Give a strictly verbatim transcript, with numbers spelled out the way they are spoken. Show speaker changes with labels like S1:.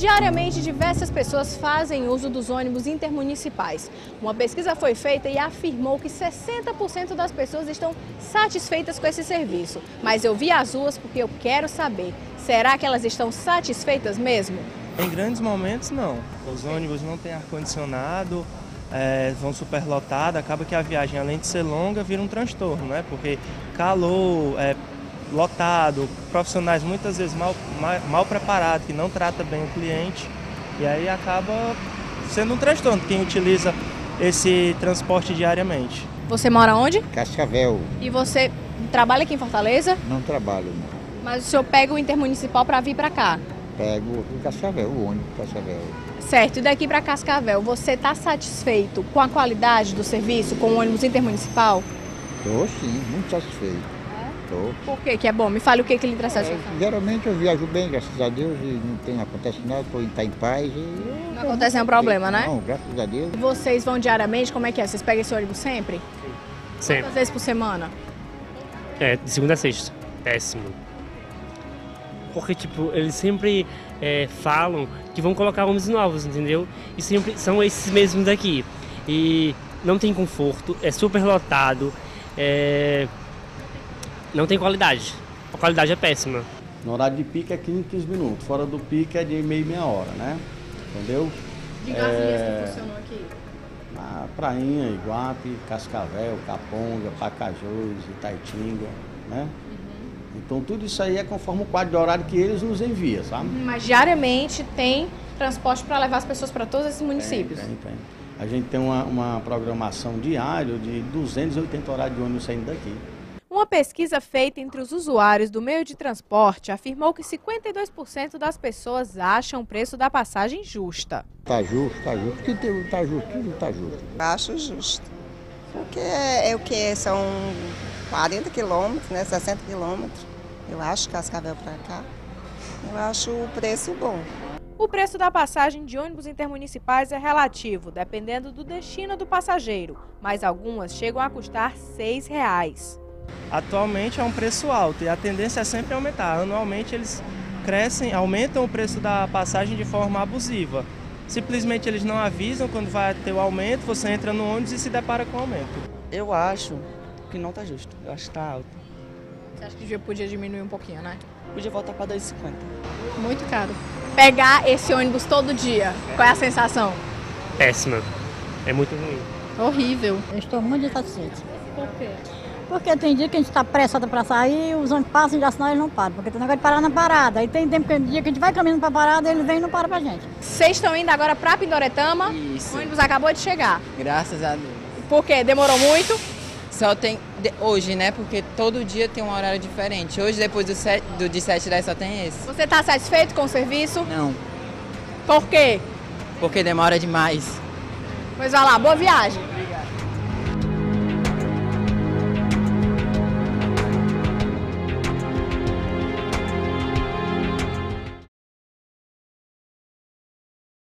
S1: Diariamente, diversas pessoas fazem uso dos ônibus intermunicipais. Uma pesquisa foi feita e afirmou que sessenta por cento das pessoas estão satisfeitas com esse serviço. Mas eu vi as ruas porque eu quero saber, será que elas estão satisfeitas mesmo?
S2: Em grandes momentos, não. Os ônibus não têm ar-condicionado, é, vão superlotados, acaba que a viagem, além de ser longa, vira um transtorno, né? Porque calor, é, lotado, profissionais muitas vezes mal, mal, mal preparados, que não tratam bem o cliente, e aí acaba sendo um transtorno quem utiliza esse transporte diariamente.
S1: Você mora onde?
S3: Cascavel.
S1: E você trabalha aqui em Fortaleza?
S3: Não trabalho, não.
S1: Mas o senhor pega o intermunicipal para vir para cá?
S3: Pego o Cascavel, o ônibus Cascavel.
S1: Certo, e daqui para Cascavel, você está satisfeito com a qualidade do serviço, com o ônibus intermunicipal?
S3: Estou sim, muito satisfeito. Tô.
S1: Por que que é bom? Me fale o que que lhe traz satisfação.
S3: É, geralmente eu viajo bem, graças a Deus, e não tem acontece nada, estou em, tá em paz. E
S1: Não acontece nenhum problema, né?
S3: Não, graças a Deus.
S1: E vocês vão diariamente? Como é que é? Vocês pegam esse ônibus sempre?
S4: Sempre.
S1: Quantas vezes por semana?
S4: É, de segunda a sexta. Péssimo. Porque, tipo, eles sempre é, falam que vão colocar ônibus novos, entendeu? E sempre são esses mesmos daqui. E não tem conforto, é super lotado, é... não tem qualidade. A qualidade é péssima.
S5: No horário de pico é quinze, quinze minutos, fora do pico é de meia, meia hora, né? Entendeu?
S1: De gasolina
S5: É...
S1: que funcionou aqui?
S5: Na Prainha, Iguape, Cascavel, Caponga, Pacajus, Itaitinga, né? Uhum. Então tudo isso aí é conforme o quadro de horário que eles nos enviam, sabe?
S1: Mas diariamente tem transporte para levar as pessoas para todos esses municípios?
S5: Tem, tem, tem. A gente tem uma, uma programação diária de duzentos e oitenta horários de ônibus saindo daqui.
S1: Uma pesquisa feita entre os usuários do meio de transporte afirmou que cinquenta e dois por cento das pessoas acham o preço da passagem justa.
S3: Tá justo, tá justo. Que tem, tá justo, tudo tá justo.
S6: Acho justo. Porque é, é o que? São quarenta quilômetros, né? sessenta quilômetros. Eu acho, Cascavel para cá. Eu acho o preço bom.
S1: O preço da passagem de ônibus intermunicipais é relativo, dependendo do destino do passageiro, mas algumas chegam a custar seis reais.
S2: Atualmente é um preço alto e a tendência é sempre aumentar. Anualmente eles crescem, aumentam o preço da passagem de forma abusiva. Simplesmente eles não avisam quando vai ter o aumento, você entra no ônibus e se depara com o aumento.
S7: Eu acho que não está justo, eu acho que está alto.
S1: Você acha que podia diminuir um pouquinho, né?
S7: Podia voltar para dois e cinquenta.
S1: Muito caro. Pegar esse ônibus todo dia, qual é a sensação?
S4: Péssima. É muito ruim.
S1: Horrível.
S8: Eu estou muito insatisfeita.
S1: Por quê?
S8: Porque tem dia que a gente está apressado para sair, os ônibus passam e já senão eles não param. Porque tem negócio de parar na parada. Aí tem tempo que dia que a gente vai caminhando para a parada, eles vêm e não param pra gente.
S1: Vocês estão indo agora para Pindoretama?
S7: Isso.
S1: O ônibus acabou de chegar.
S7: Graças a Deus.
S1: Por quê? Demorou muito?
S7: Só tem de, hoje, né? Porque todo dia tem um horário diferente. Hoje, depois do, set, do de sete e dez, só tem esse.
S1: Você está satisfeito com o serviço?
S7: Não,
S1: Por quê?
S7: porque demora demais.
S1: Pois vai lá, boa viagem.